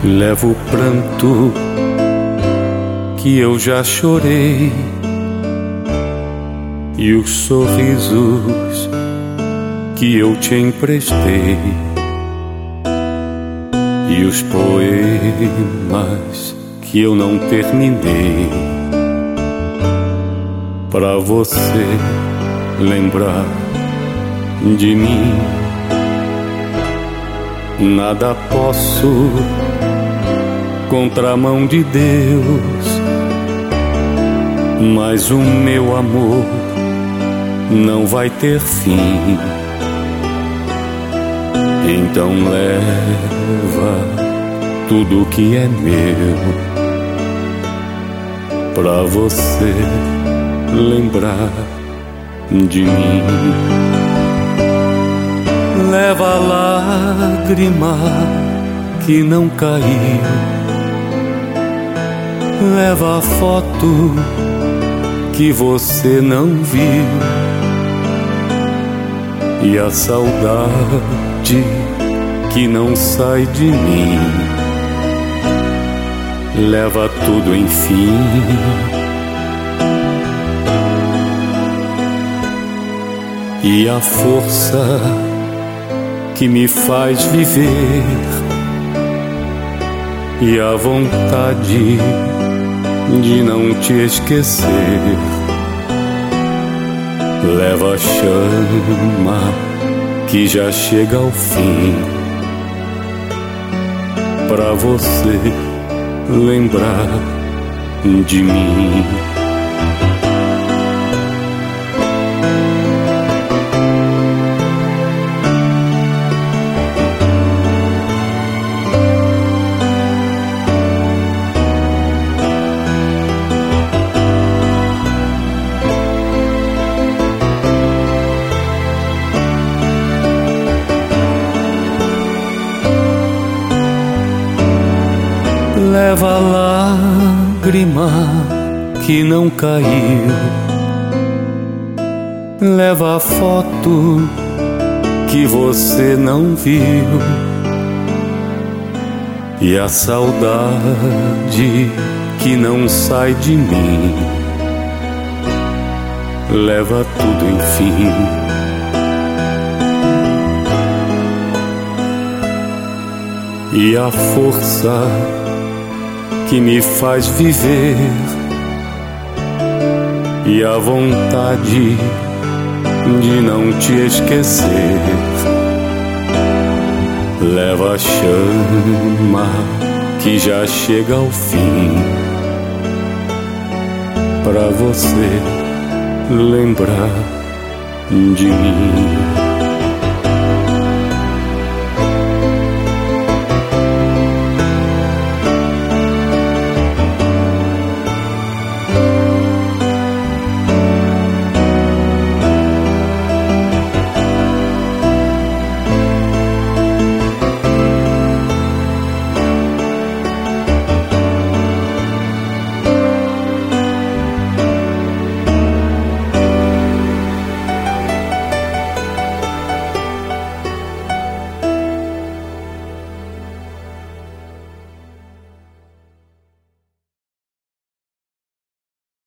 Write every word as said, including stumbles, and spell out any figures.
Levo o pranto que eu já chorei e os sorrisos que eu te emprestei e os poemas que eu não terminei, pra você lembrar de mim. Nada posso contra a mão de Deus, mas o meu amor não vai ter fim. Então leva tudo que é meu, pra você lembrar de mim. Leva a lágrima que não caiu, leva a foto que você não viu e a saudade que não sai de mim. Leva tudo, enfim. E a força que me faz viver e a vontade de não te esquecer. Leva a chama que já chega ao fim, pra você lembrar de mim. Leva a lágrima que não caiu, leva a foto que você não viu e a saudade que não sai de mim. Leva tudo, enfim. E a força que me faz viver e a vontade de não te esquecer. Leva a chama que já chega ao fim, pra você lembrar de mim.